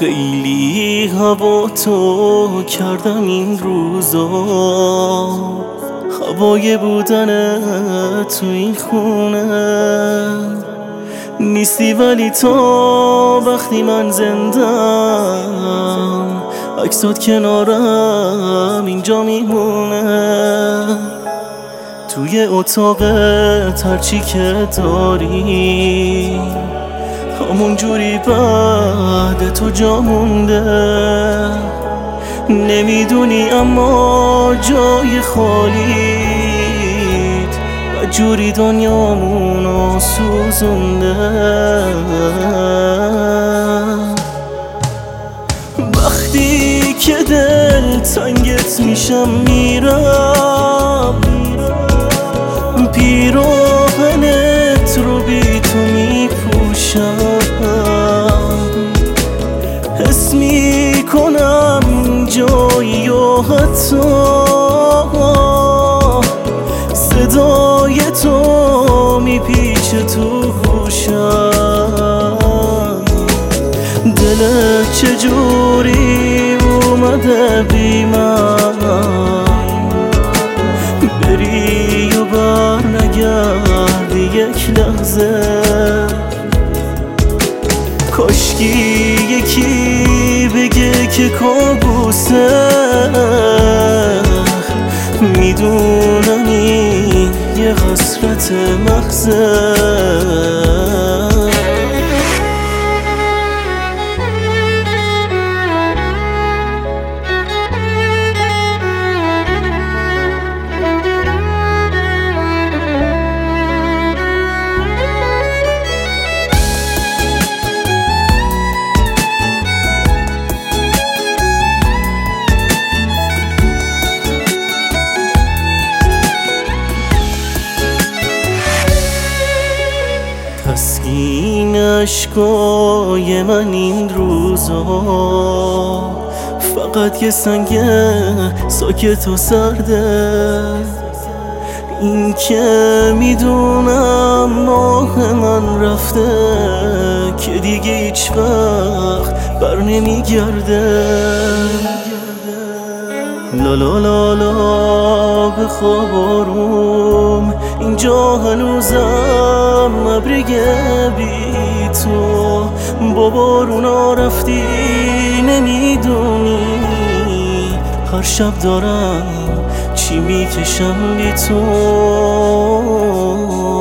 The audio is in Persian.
خیلی هوا تو کردم این روزا، هوای بودن تو این خونه نیستی، ولی تو وقتی من زندم عکسات کنارم اینجا میمونه. توی اتاقت هرچی که داری همون جوری بعد تو جا مونده، نمیدونی اما جای خالیت و جوری دنیامونو سوزونده. وقتی که دل تنگت میشم میرم پیراهنت رو بی تو میپوشم، حس میکنم جایی و حتی صدای تو میپیچه تو گوشم. دلت چجوری اومده بی من بری و بر نگردی یک لحظه، کاشکی یکی بگه که کابوسه، میدونم این یه حسرت محضه. تسکین اشکای من این روزا فقط یه سنگ ساکت و سرده، این که میدونم ماه من رفته که دیگه هیچ وقت بر نمیگرده. لا لا لا لا بخواب آروم، اینجا هنوزم ابریگه بی تو، با بارونا رفتی نمیدونی هر شب دارم چی میکشم بی تو.